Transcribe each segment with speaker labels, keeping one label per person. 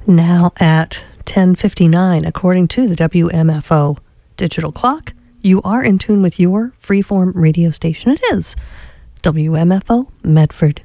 Speaker 1: Now at 10:59, according to the WMFO digital clock, you are in tune with your freeform radio station. It is WMFO Medford.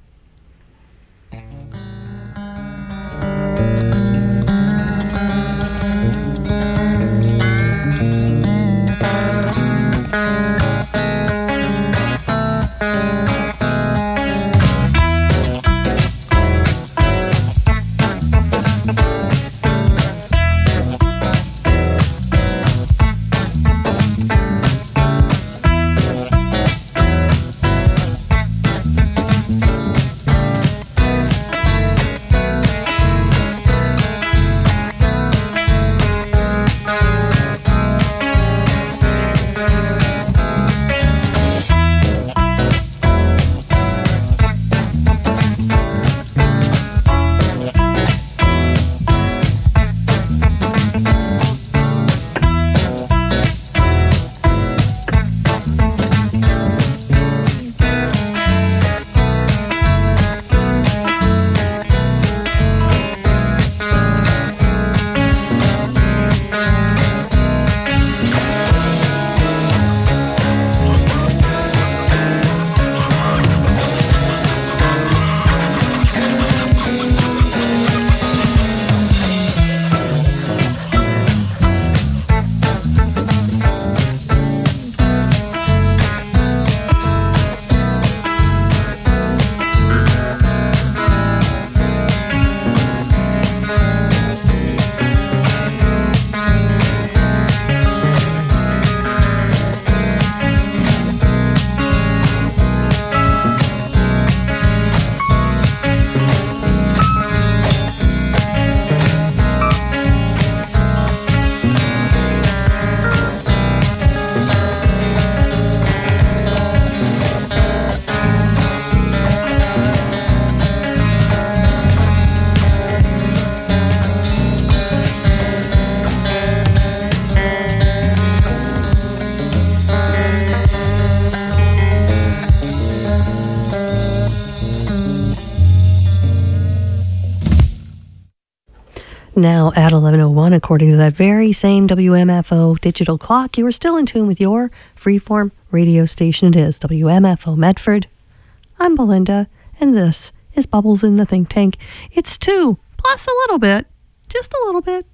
Speaker 1: Now at 11:01, according to that very same WMFO digital clock, you are still in tune with your freeform radio station. It is WMFO Medford. I'm Belinda, and this is Bubbles in the Think Tank. It's 2, plus a little bit, just a little bit,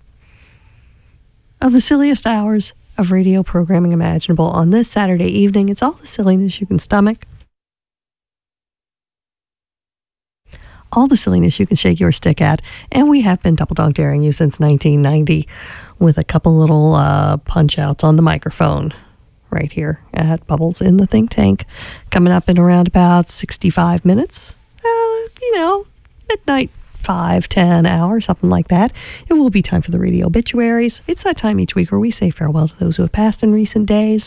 Speaker 1: of the silliest hours of radio programming imaginable on this Saturday evening. It's all the silliness you can stomach. All the silliness you can shake your stick at, and we have been double dog daring you since 1990 with a couple little punch outs on the microphone right here at Bubbles in the Think Tank. Coming up in around about 65 minutes, midnight, 5-10 hours, something like that. It will be time for the radio obituaries. It's that time each week where we say farewell to those who have passed in recent days.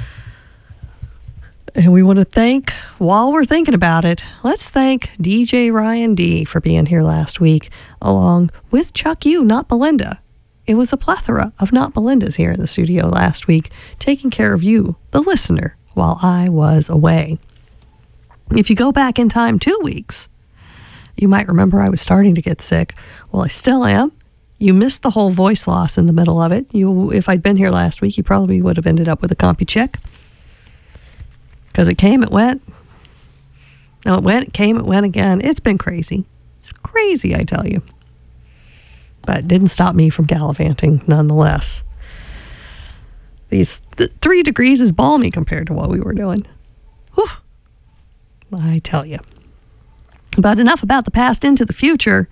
Speaker 1: And we want to thank, while we're thinking about it, let's thank DJ Ryan D for being here last week, along with Chuck U, not Belinda. It was a plethora of not Belindas here in the studio last week, taking care of you, the listener, while I was away. If you go back in time 2 weeks, you might remember I was starting to get sick. Well, I still am. You missed the whole voice loss in the middle of it. If I'd been here last week, you probably would have ended up with a CompuCheck. Because it came, it went. No, it went, it came, it went again. It's been crazy. It's crazy, I tell you. But it didn't stop me from gallivanting nonetheless. These 3 degrees is balmy compared to what we were doing. Whew. I tell you. But enough about the past, into the future.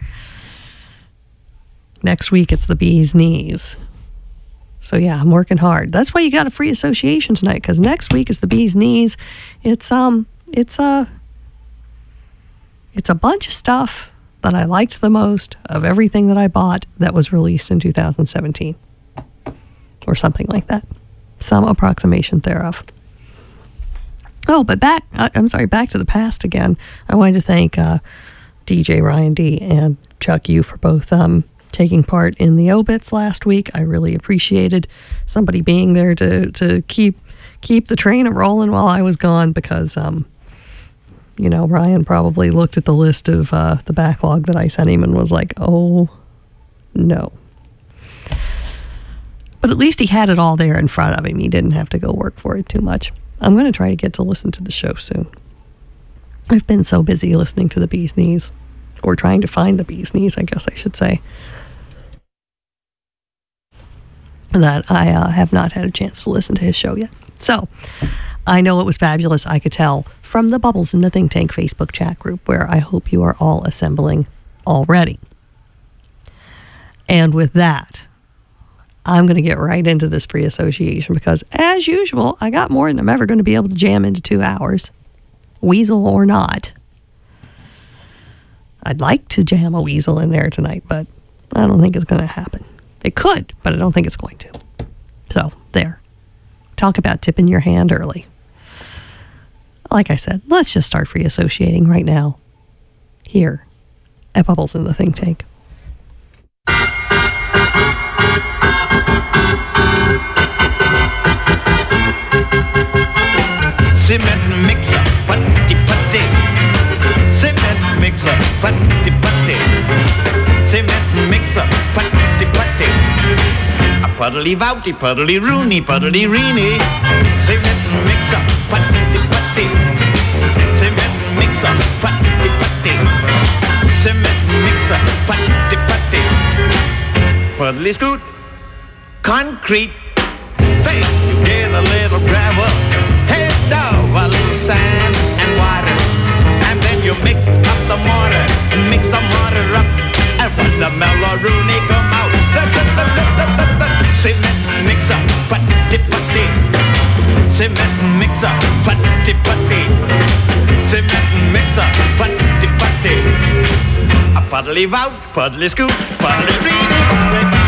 Speaker 1: Next week, it's the bee's knees. So yeah, I'm working hard. That's why you got a free association tonight, because next week is the bee's knees. It's a bunch of stuff that I liked the most of everything that I bought that was released in 2017, or something like that. Some approximation thereof. Oh, but back to the past again. I wanted to thank DJ Ryan D and Chuck U for both taking part in the obits last week. I really appreciated somebody being there to keep the train rolling while I was gone, because Ryan probably looked at the list of the backlog that I sent him and was like, oh No. But at least he had it all there in front of him. He didn't have to go work for it too much. I'm going to try to get to listen to the show soon. I've been so busy listening to the Bee's Knees, or trying to find the Bee's Knees, I guess I should say, that I have not had a chance to listen to his show yet. So, I know it was fabulous, I could tell, from the Bubbles in the Think Tank Facebook chat group, where I hope you are all assembling already. And with that, I'm going to get right into this free association because, as usual, I got more than I'm ever going to be able to jam into 2 hours. Weasel or not. I'd like to jam a weasel in there tonight, but I don't think it's going to happen. It could, but I don't think it's going to. So, there. Talk about tipping your hand early. Like I said, let's just start free associating right now. Here at Bubbles in the Think Tank.
Speaker 2: Cement mixer, putty putty. Cement mixer, putty putty. Cement mixer, putty putty. A puddly vouty, puddly rooney, puddly reeny. Cement mixer, putty putty. Cement mixer, putty putty. Cement mixer, putty putty. Puddly scoot, concrete. Say you get a little gravel. A little sand and water, and then you mix up the mortar, mix the mortar up, and watch the Meloroonie come out. Cement mixer, putty putty. Cement mixer, putty putty. Cement mixer, putty putty. A puddly vout, puddly scoop, puddly reedy, puddly.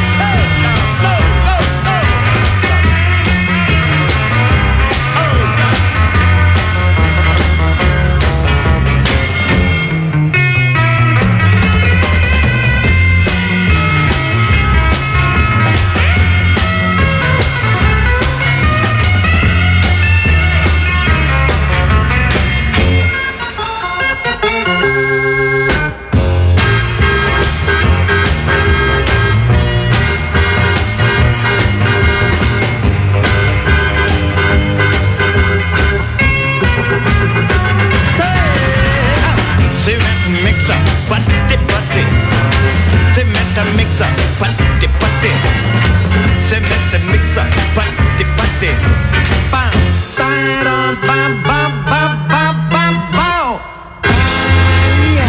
Speaker 2: Mixer, putty putty. Cement mixer, putty putty. Bam, bam, bam, bam, bam, bam, bam, bam. Yeah.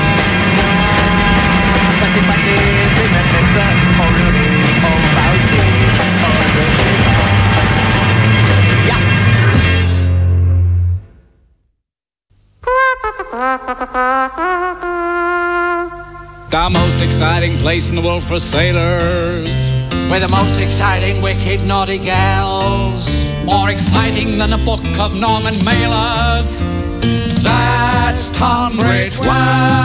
Speaker 2: Putty putty, cement mixer, oh Rudy, oh Bouty, oh Rudy.
Speaker 3: The most exciting place in the world for sailors,
Speaker 4: with the most exciting, wicked, naughty gals,
Speaker 3: more exciting than a book of Norman Mailers. That's Tonbridge Wells.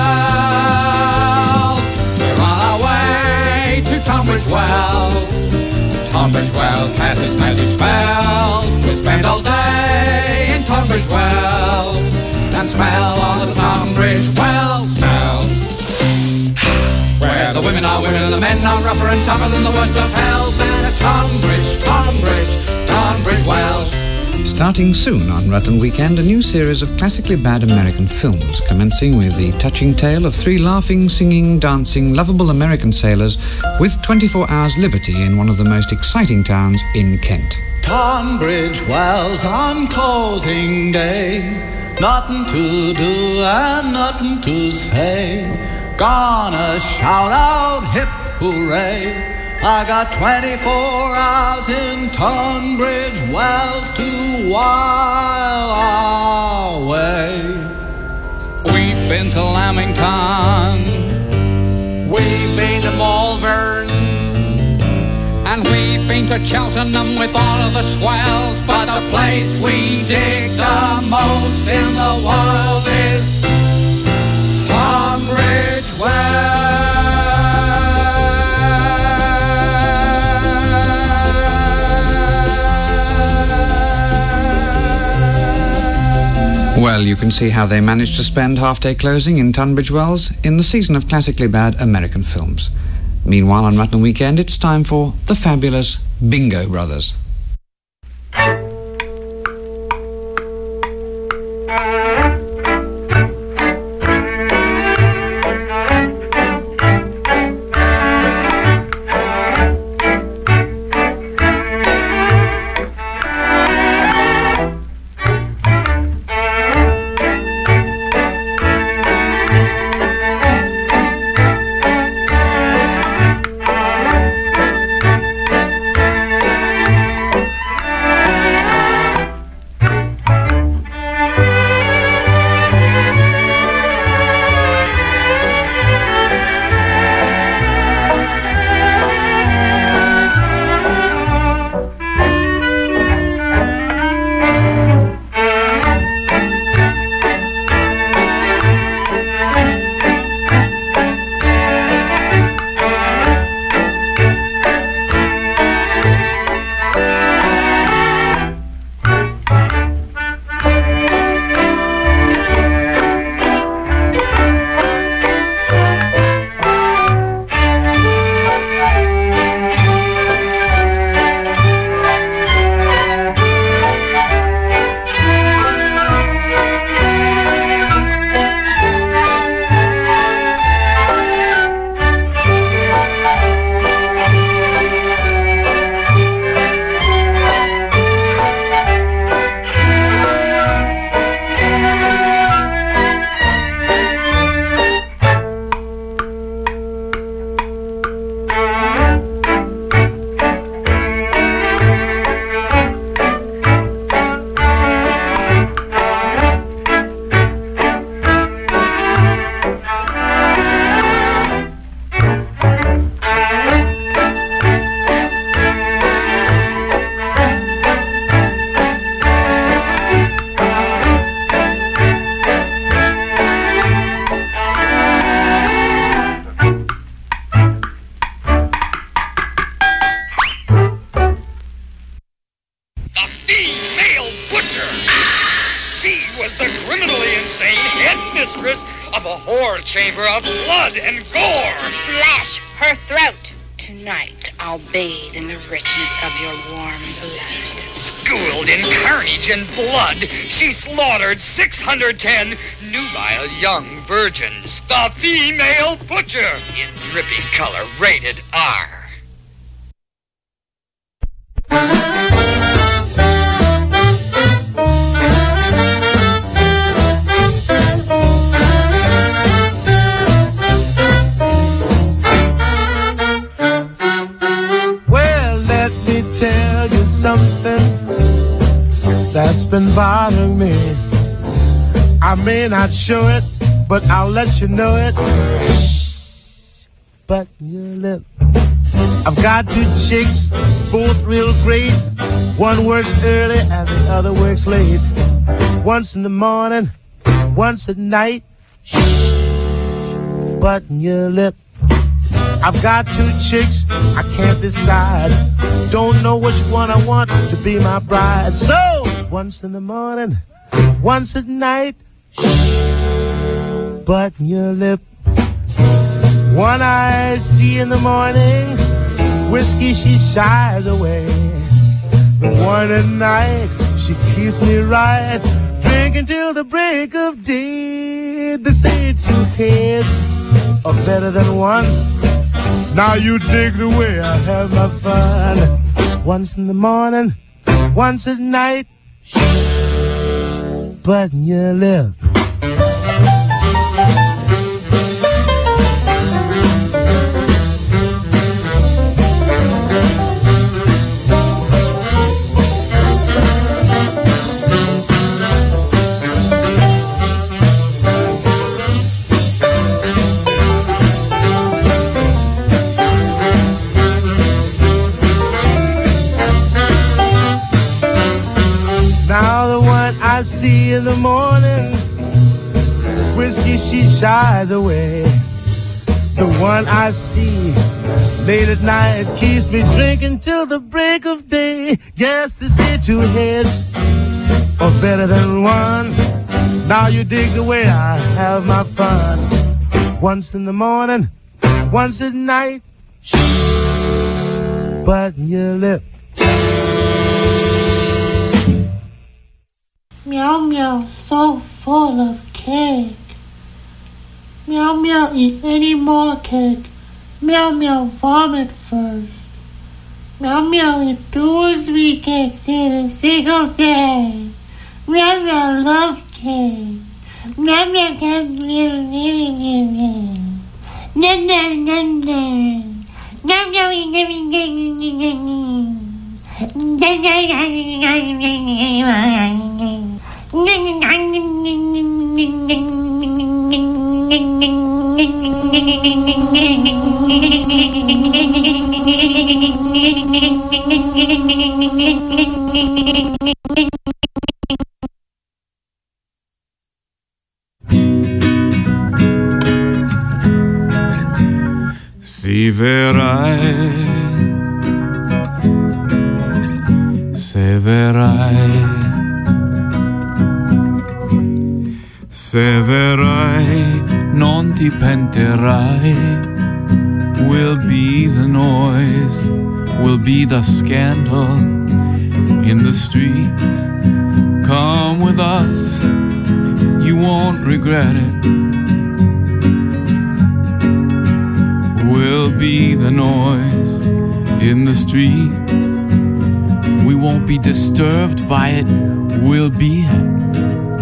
Speaker 3: We're on our way to Tonbridge Wells. Tonbridge Wells casts magic spells. We spend all day in Tonbridge Wells and smell all the Tonbridge Wells smells. Where the women are women and the men are rougher and tougher than the worst of hell. Then at Tonbridge Wells.
Speaker 5: Starting soon on Rutland Weekend, a new series of classically bad American films, commencing with the touching tale of 3 laughing, singing, dancing, lovable American sailors with 24 hours liberty in one of the most exciting towns in Kent.
Speaker 6: Tonbridge Wells on closing day, nothing to do and nothing to say. Gonna shout out hip hooray, I got 24 hours in Tonbridge Wells to while away.
Speaker 3: We've been to Lamington,
Speaker 4: we've been to Malvern,
Speaker 3: and we've been to Cheltenham with all of the swells. But the place we dig the most in the world is Tonbridge Wells.
Speaker 5: Well, you can see how they managed to spend half-day closing in Tunbridge Wells in the season of classically bad American films. Meanwhile, on Mutton Weekend, it's time for the fabulous Bingo Brothers.
Speaker 7: Chamber of blood and gore.
Speaker 8: Slash her throat. Tonight I'll bathe in the richness of your warm blood.
Speaker 7: Schooled in carnage and blood, she slaughtered 610 nubile young virgins. The Female Butcher, in dripping color, rated R.
Speaker 9: Something that's been bothering me. I may not show it, but I'll let you know it. But your lip. I've got two chicks, both real great. One works early and the other works late. Once in the morning, once at night. Button your lip. I've got two chicks, I can't decide. Don't know which one I want to be my bride. So, once in the morning, once at night. Button your lip. One I see in the morning, whiskey she shies away. The one at night, she keeps me right, drinking till the break of day. They say two heads are better than one. Now you dig the way I have my fun. Once in the morning, once at night. Button your lip. I see in the morning, whiskey she shies away. The one I see late at night keeps me drinking till the break of day. Guess they say two heads are better than one. Now you dig the way I have my fun. Once in the morning, once at night. Button your lip.
Speaker 10: Meow meow, so full of cake. Meow meow, eat any more cake. Meow meow, vomit first. Meow meow, eat 2 or 3 cakes in a single day. Meow meow, love cake. Meow meow, meow meow,
Speaker 11: Si verrai, se verrai, se verrai, non ti pentirai. Will be the noise, will be the scandal in the street. Come with us, you won't regret it. Will be the noise in the street. We won't be disturbed by it, we'll be it.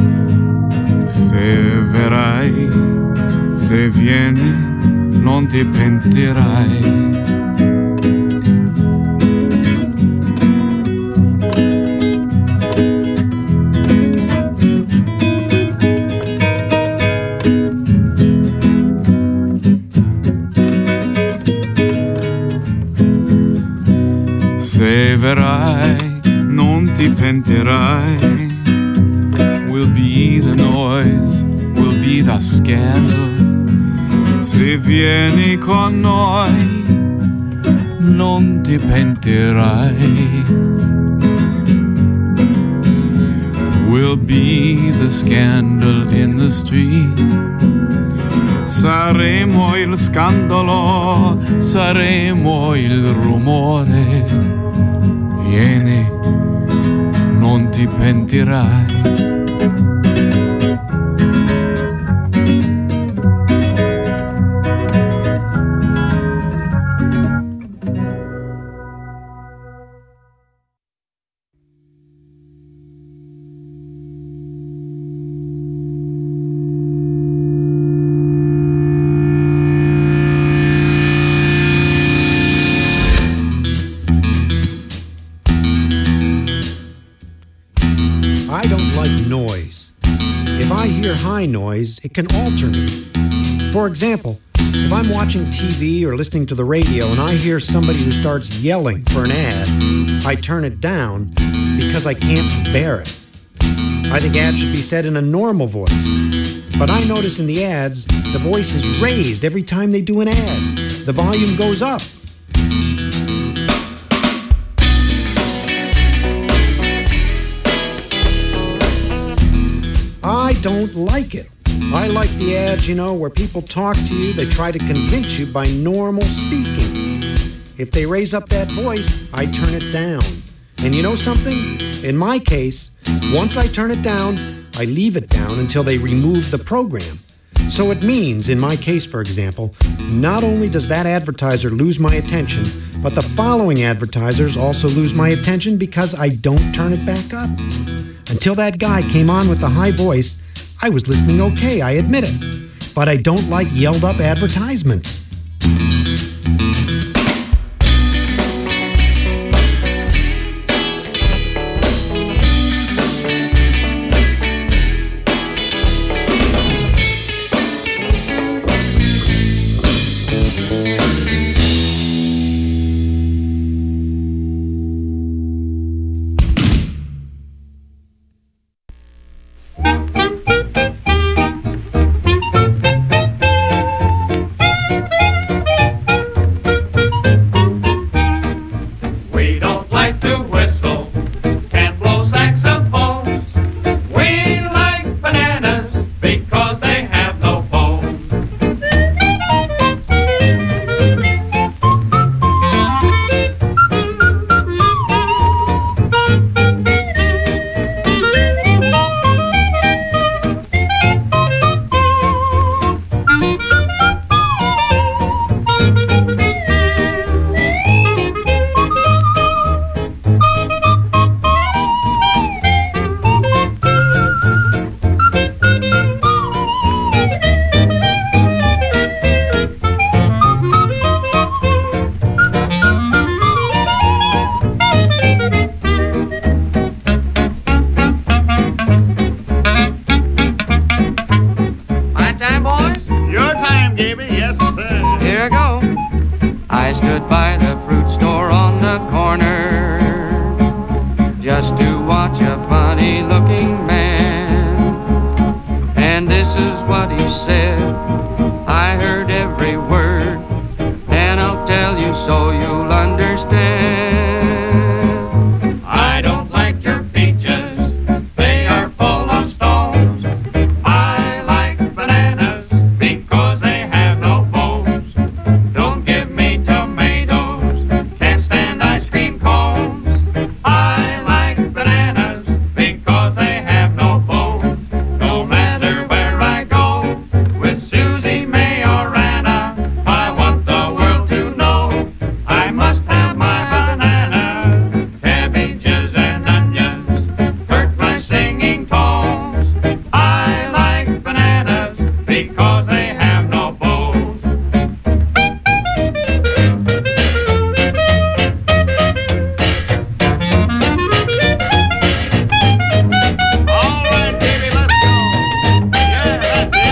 Speaker 11: Se verrai, se vieni, non ti pentirai. Se verrai, non ti pentirai. Will be the noise, will be the scandal. Se vieni con noi, non ti pentirai. Will be the scandal in the street. Saremo il scandalo, saremo il rumore. Vieni, non ti pentirai.
Speaker 12: It can alter me. For example, if I'm watching TV or listening to the radio and I hear somebody who starts yelling for an ad, I turn it down because I can't bear it. I think ads should be said in a normal voice. But I notice in the ads, the voice is raised every time they do an ad. The volume goes up. I don't like it. I like the ads, where people talk to you, they try to convince you by normal speaking. If they raise up that voice, I turn it down. And you know something? In my case, once I turn it down, I leave it down until they remove the program. So it means, in my case, for example, not only does that advertiser lose my attention, but the following advertisers also lose my attention because I don't turn it back up. Until that guy came on with the high voice, I was listening okay, I admit it. But I don't like yelled up advertisements.
Speaker 13: I stood by the fruit store on the corner just to watch a funny-looking man. And this is what he said. I heard every word, and I'll tell you so you'll understand. I don't like your peaches, they are full of stones. I like bananas because they have no bones. Don't give me tomatoes, can't stand ice cream cones. I like bananas because they have no bones. No matter where I go, with Susie, May, or Anna, I want the world to know I must have my bananas. Cabbages and onions hurt my singing tones. I like bananas because they have no bones. All right, baby, let's go. Yeah, that's it.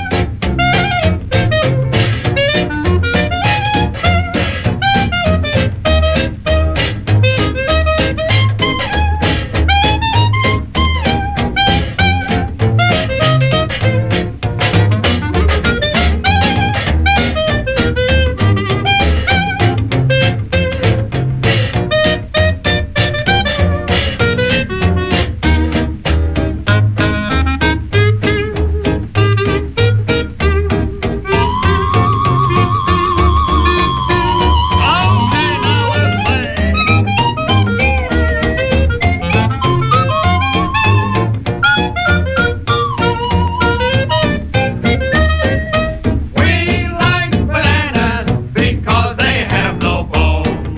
Speaker 13: We like bananas because they have no bones.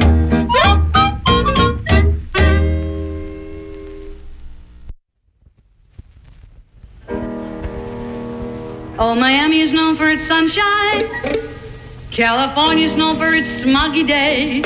Speaker 14: Oh, Miami is known for its sunshine. California is known for its smoggy days.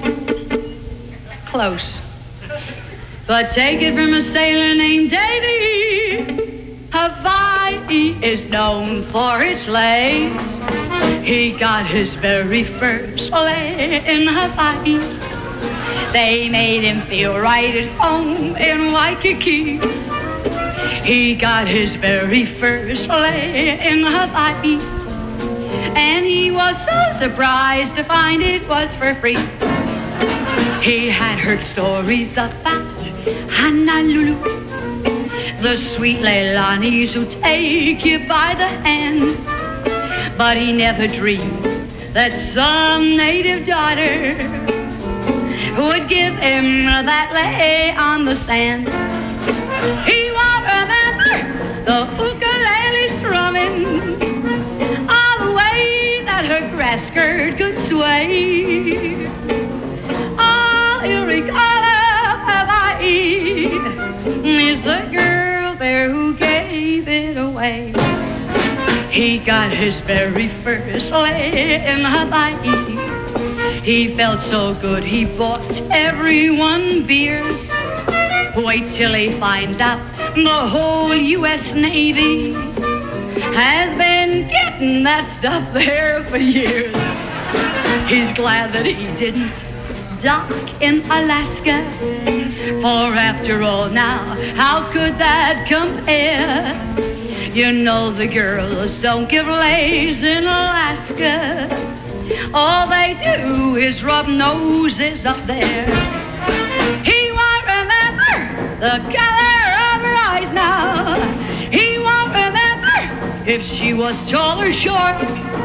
Speaker 14: Close. But take it from a sailor named Davy, Hawaii is known for its lakes. He got his very first lay in Hawaii. They made him feel right at home in Waikiki. He got his very first lay in Hawaii. And he was so surprised to find it was for free. He had heard stories about Honolulu, the sweet Leilanis who take you by the hand. But he never dreamed that some native daughter would give him that lay on the sand. He won't remember the ukulele strumming, all the way that her grass skirt could sway. All he'll recall of Hawaii is the girl there who gave it away. He got his very first lay in Hawaii. He felt so good he bought everyone beers. Wait till he finds out the whole U.S. Navy has been getting that stuff there for years. He's glad that he didn't dock in Alaska, for after all now, how could that compare? You know the girls don't give lays in Alaska. All they do is rub noses up there. He won't remember the color of her eyes now. He won't remember if she was tall or short.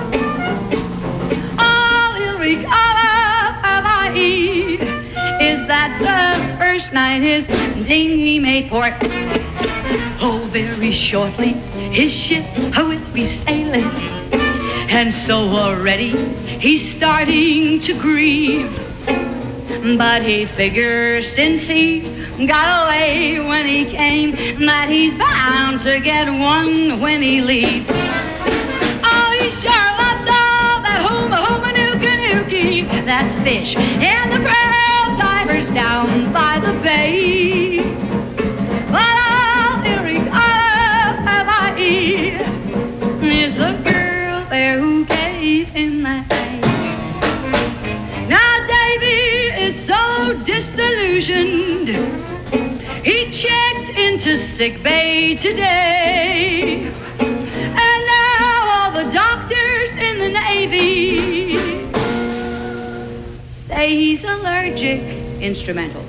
Speaker 14: All he'll recall of Hawaii is that the first night his dinghy made port. Oh, very shortly his ship will be sailing, and so already he's starting to grieve. But he figures since he got away when he came that he's bound to get one when he leaves. Oh, he sure loves all that hooma-hooma-nooka-nookie. That's fish and the pearl divers down by the bay. But all he'll recall of Hawaii is the girl there who gave him that day. sick bay today. And now all the doctors in the Navy say he's allergic, instrumental,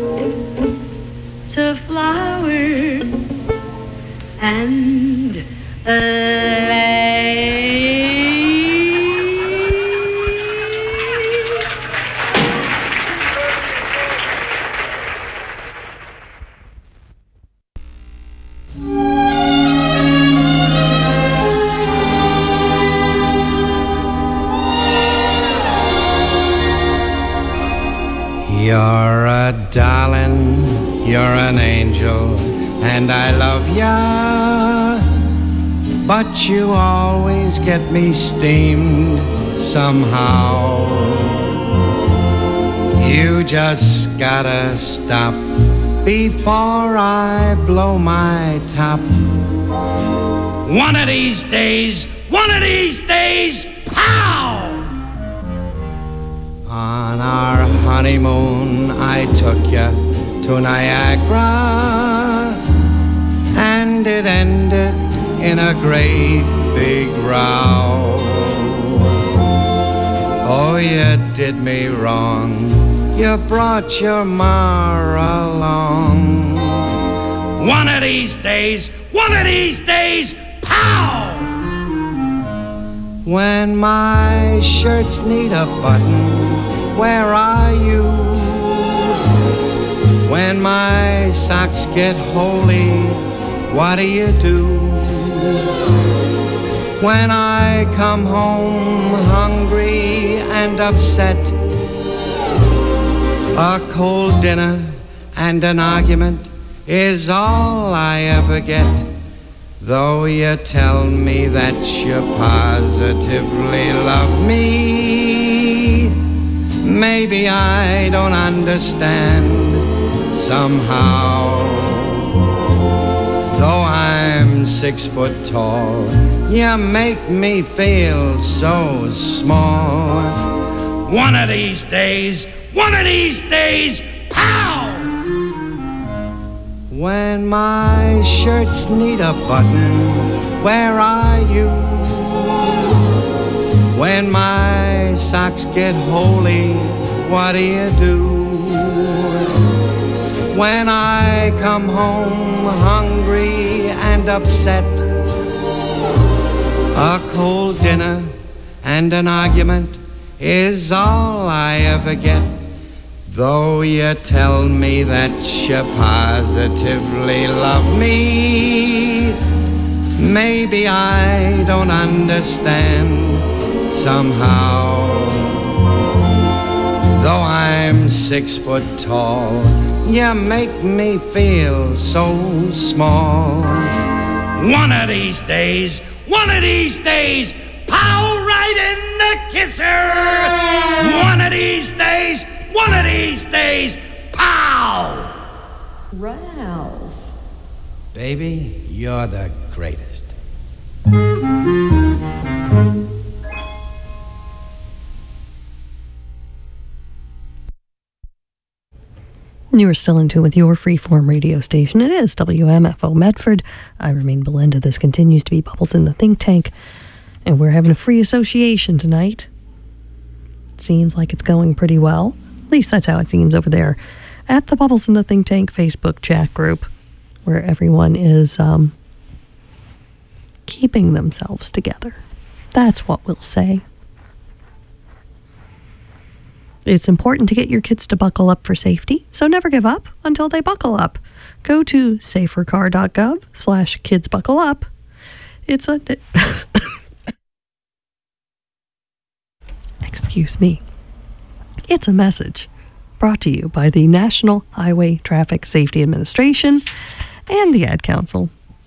Speaker 14: to flowers and
Speaker 15: You're a darling, you're an angel, and I love ya. But you always get me steamed somehow. You just gotta stop before I blow my top. One of these days, pow! On our honeymoon, I took you to Niagara, and it ended in a great big row. Oh, you did me wrong. You brought your ma along. One of these days, pow! When my shirts need a button, where are you? When my socks get holy, what do you do? When I come home hungry and upset, a cold dinner and an argument is all I ever get. Though you tell me that you positively love me, maybe I don't understand somehow. Though I'm 6 foot tall, you make me feel so small. One of these days, pow! When my shirts need a button, where are you? When my socks get holy, what do you do? When I come home hungry and upset, a cold dinner and an argument is all I ever get. Though you tell me that you positively love me, maybe I don't understand somehow. Though I'm 6 foot tall, you make me feel so small. One of these days, pow, right in the kisser. One of these days, pow!
Speaker 14: Ralph.
Speaker 15: Baby, you're the greatest.
Speaker 1: You are still in tune with your freeform radio station. It is WMFO Medford. I remain Belinda. This continues to be Bubbles in the Think Tank. And we're having a free association tonight. Seems like it's going pretty well. At least that's how it seems over there at the Bubbles in the Think Tank Facebook chat group, where everyone is keeping themselves together. That's what we'll say. It's important to get your kids to buckle up for safety, so never give up until they buckle up. Go to safercar.gov/kidsbuckleup. It's a... Excuse me. It's a message brought to you by the National Highway Traffic Safety Administration and the Ad Council.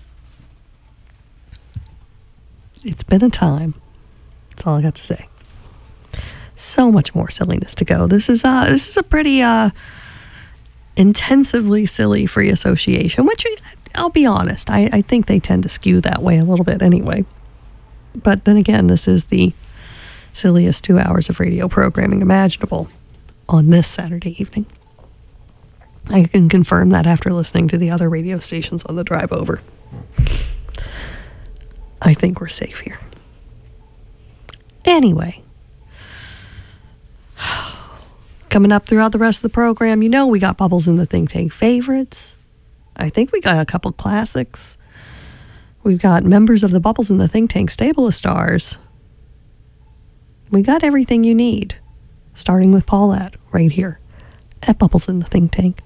Speaker 1: It's been a time. That's all I got to say. So much more silliness to go. This is a pretty intensively silly free association, which I'll be honest, I think they tend to skew that way a little bit anyway. But then again, this is the silliest 2 hours of radio programming imaginable on this Saturday evening. I can confirm that after listening to the other radio stations on the drive over. I think we're safe here. Anyway, coming up throughout the rest of the program, you know we got Bubbles in the Think Tank favorites. I think we got a couple classics. We've got members of the Bubbles in the Think Tank stable of stars. We got everything you need, starting with Paulette right here at Bubbles in the Think Tank.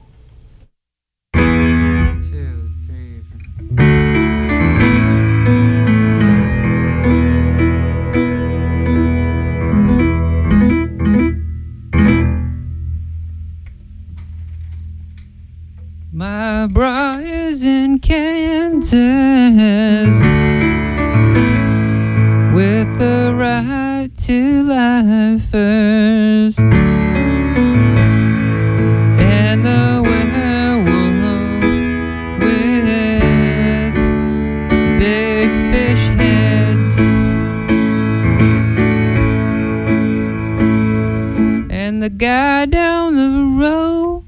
Speaker 16: My bra is in Kansas with the right to lifers and the werewolves with big fish heads and the guy down the road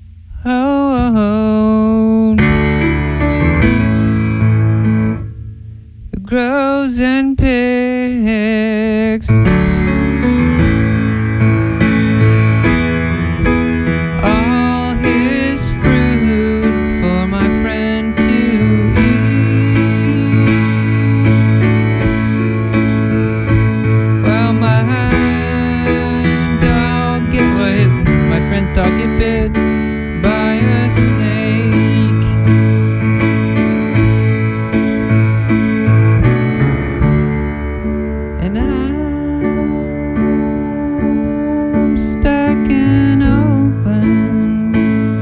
Speaker 16: who grows and picks all his fruit for my friend to eat. Well, my friend's dog get bit by a snake, and I'm stuck in Oakland.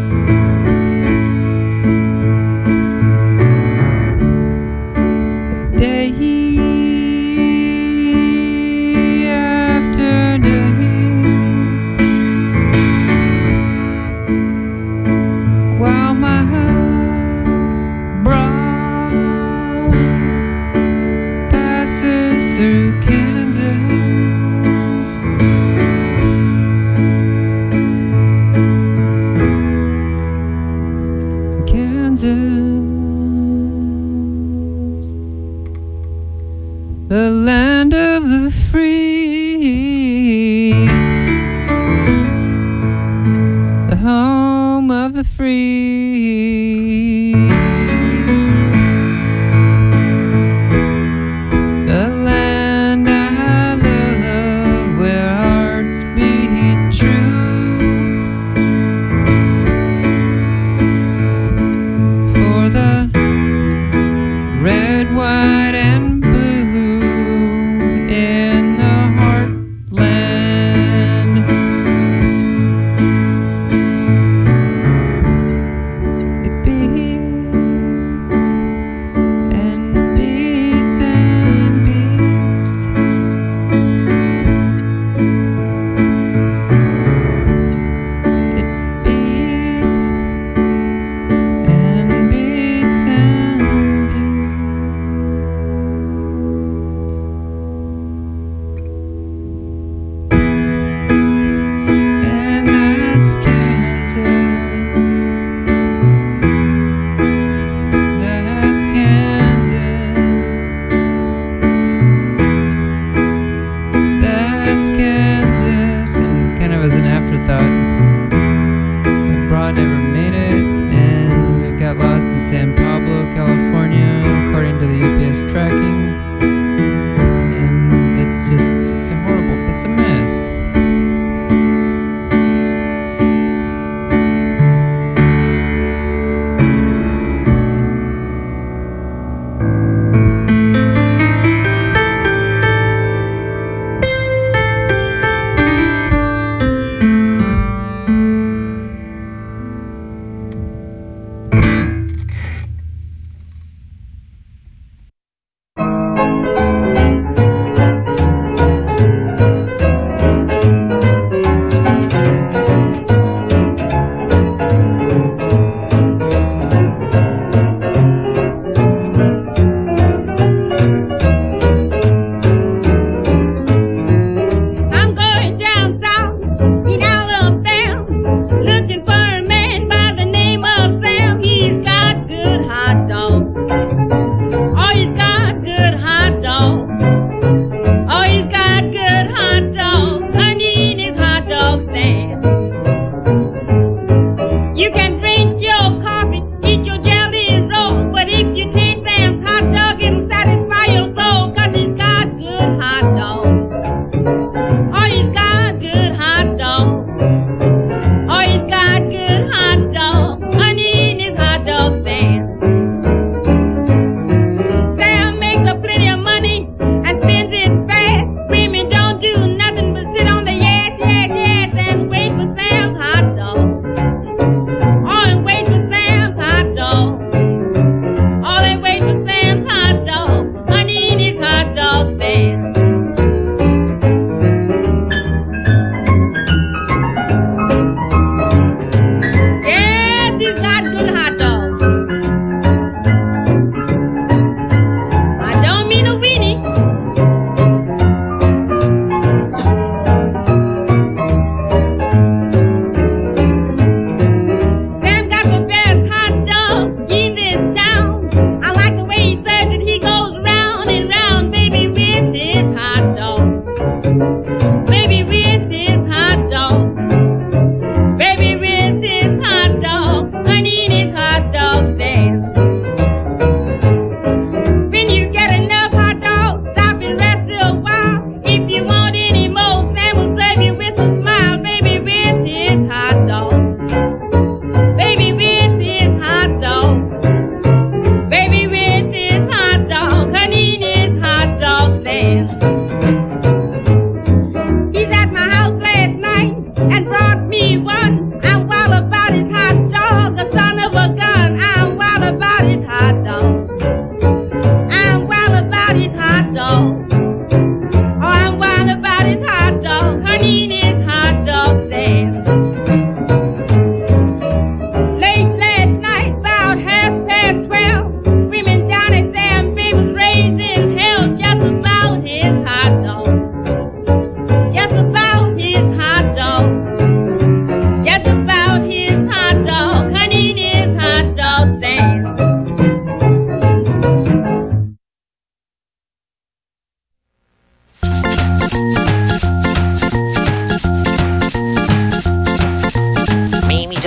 Speaker 16: Day after day, while my bra passes through Kansas. The land of the free, the home of the free, the land I love where hearts beat true, for the red, white, and blue in the heartland.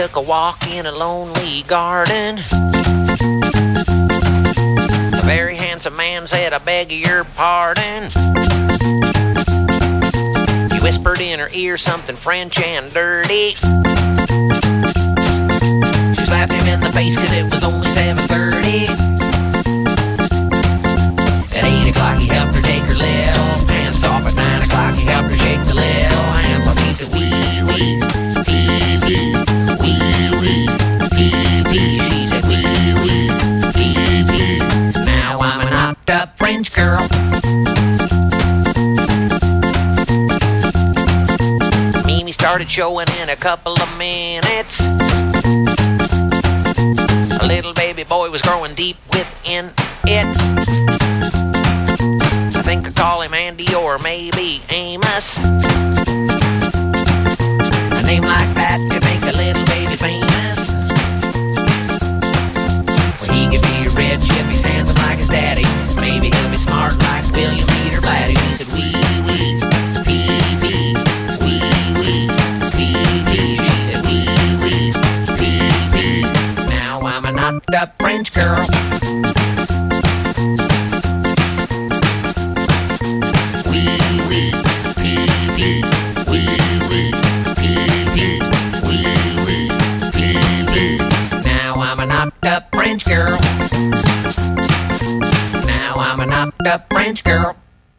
Speaker 17: took a walk in a lonely garden. A very handsome man said, I beg your pardon. He whispered in her ear something French and dirty. She slapped him in the face cause it was only 7:30. At 8 o'clock he helped her take her little pants off. At 9 o'clock he helped her shake the little hands off. He said, wee wee, pee pee, wee wee, pee pee. She said, wee wee, pee pee. Now I'm a knocked up French girl. Mimi started showing in a couple of minutes. A little baby boy was growing deep within it. I think I call him Andy or maybe Amos. A name like that could make a little baby famous. Well, he could be rich if he's handsome like his daddy. Maybe he'll be smart like William Peter Blatty. He said, wee wee, pee pee, wee wee, pee pee. She said, wee wee, pee pee. Now I'm a knocked up French girl. Up French girl. Now I'm a knocked up French girl.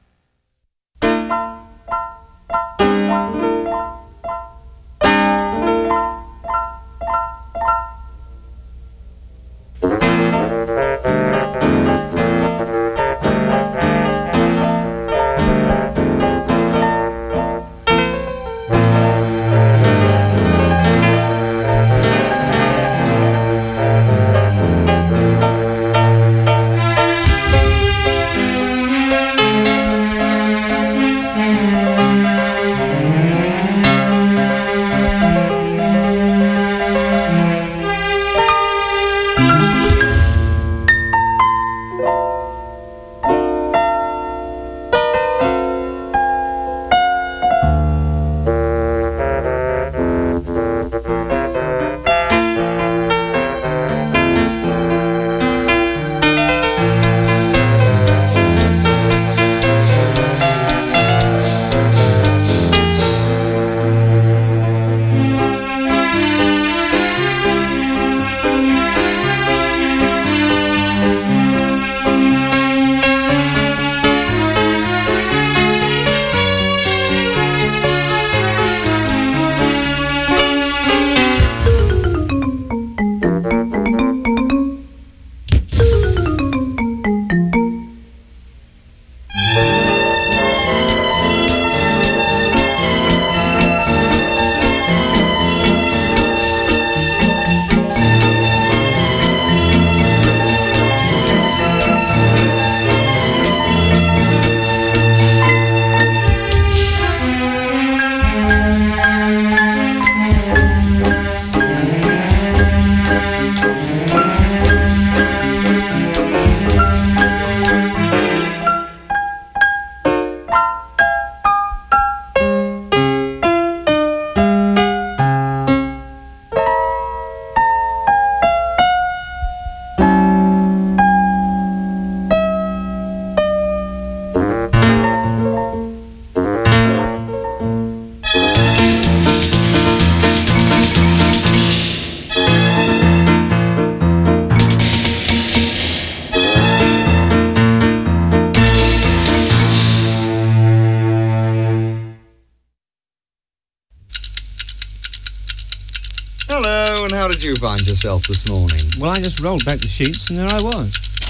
Speaker 18: Hello, and how did you find yourself this morning?
Speaker 19: Well, I just rolled back the sheets and there I was.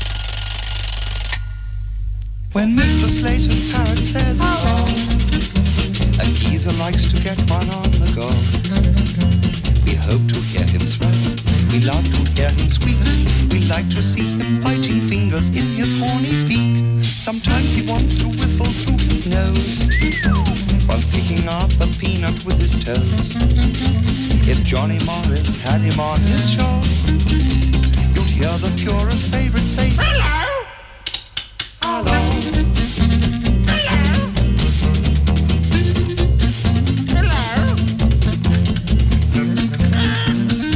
Speaker 20: When Mr. Slater's parrot says hello, a geezer likes to get one on the go. We hope to hear him swell, we love to hear him squeak. We like to see him biting fingers in his horny beak. Sometimes he wants to whistle through his nose, whilst picking up a peanut with his toes. If Johnny Morris had him on his show, you'd hear the Führer's favorite say, hello! Hello! Hello!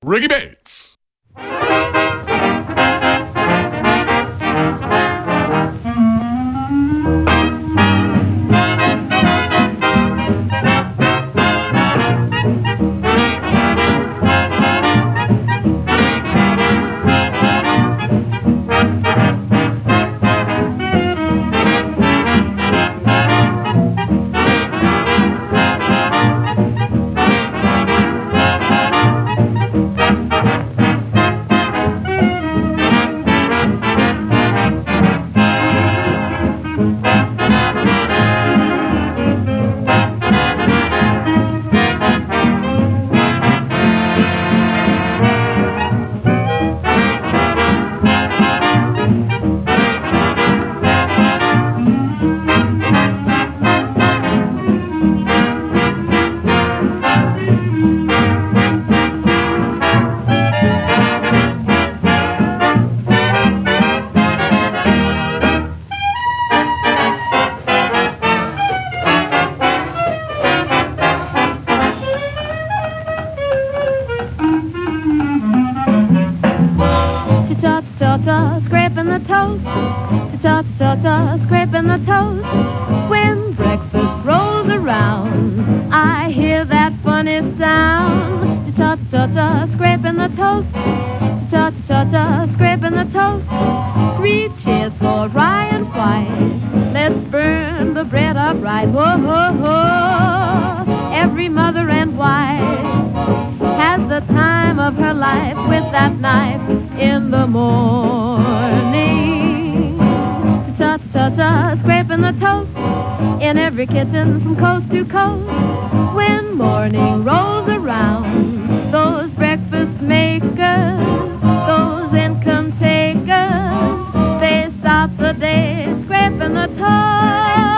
Speaker 21: Ricky Bates.
Speaker 22: Scraping the toast, ta-ta-ta-ta, scraping the toast. When breakfast rolls around, I hear that funny sound. Ta-ta-ta-ta, scraping the toast, ta-ta-ta-ta, scraping the toast. 3 cheers for rye and white, let's burn the bread upright. Whoa, whoa, whoa. Every mother and wife has the time of her life with that knife in the morning. Ta-ta-ta, scraping the toast in every kitchen from coast to coast. When morning rolls around, those breakfast makers, those income takers, they stop the day scraping the toast.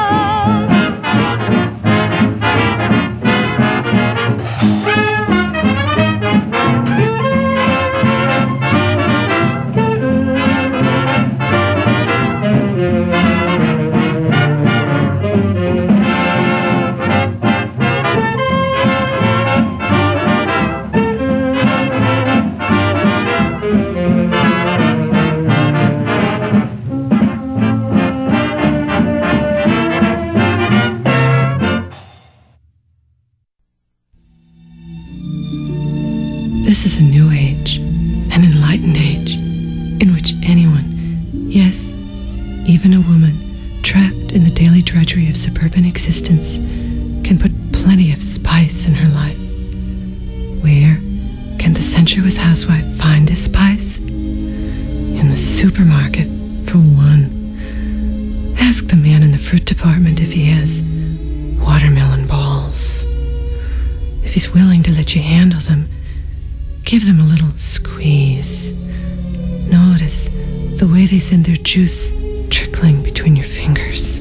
Speaker 23: This is a new age, an enlightened age, in which anyone, yes, even a woman, trapped in the daily drudgery of suburban existence, can put plenty of spice in her life. Where can the sensuous housewife find this spice? In the supermarket, for one. Ask the man in the fruit department if he has watermelon balls. If he's willing to let you handle them, give them a little squeeze. Notice the way they send their juice trickling between your fingers.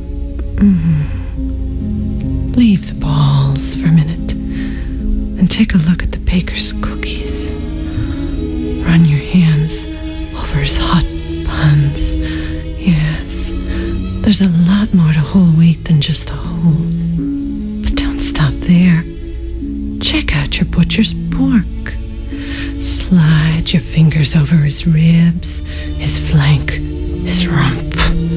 Speaker 23: Leave the balls for a minute and take a look at the baker's cookies. Run your hands over his hot buns. Yes, there's a lot more to whole wheat than just the whole. But don't stop there. Check out your butcher's pork. Slide your fingers over his ribs, his flank, his rump.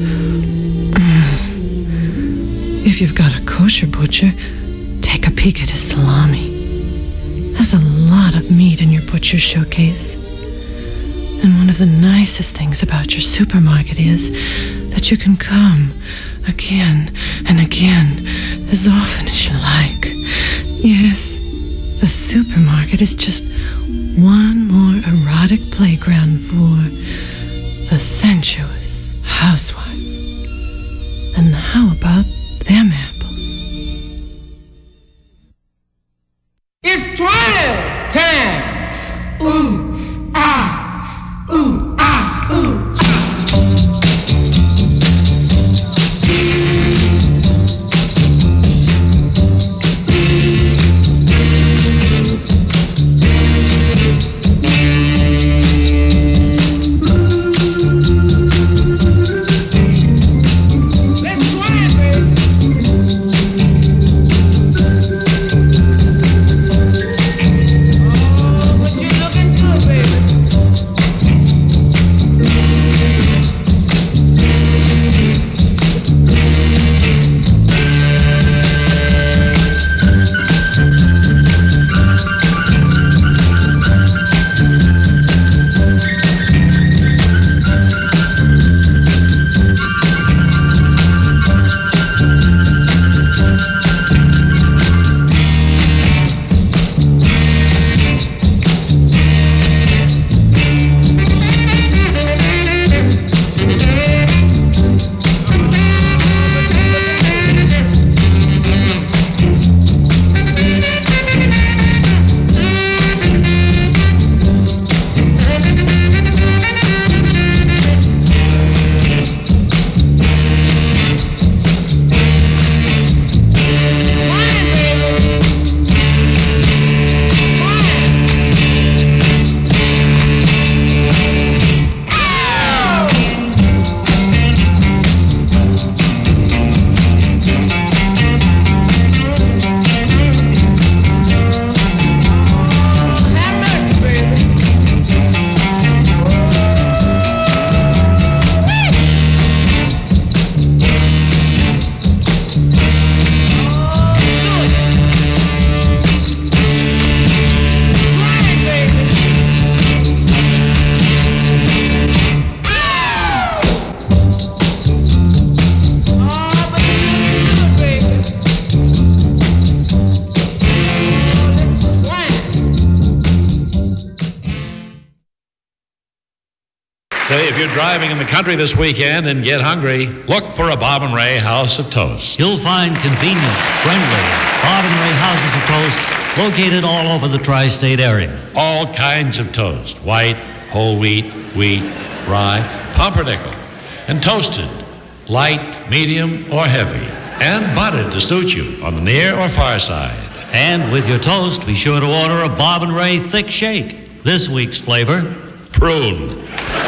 Speaker 23: If you've got a kosher butcher, take a peek at his salami. There's a lot of meat in your butcher's showcase. And one of the nicest things about your supermarket is that you can come again and again as often as you like. Yes, the supermarket is just one more erotic playground for the sensuous housewife. And how about them apples?
Speaker 10: It's 12 time. Ooh, ah, ooh, ah, ooh,
Speaker 2: if you're driving in the country this weekend and get hungry, look for a Bob and Ray House of Toast.
Speaker 6: You'll find convenient, friendly Bob and Ray houses of toast located all over the tri-state area.
Speaker 2: All kinds of toast. White, whole wheat, rye, pumpernickel. And toasted. Light, medium, or heavy. And buttered to suit you on the near or far side.
Speaker 6: And with your toast, be sure to order a Bob and Ray Thick Shake. This week's flavor,
Speaker 2: prune.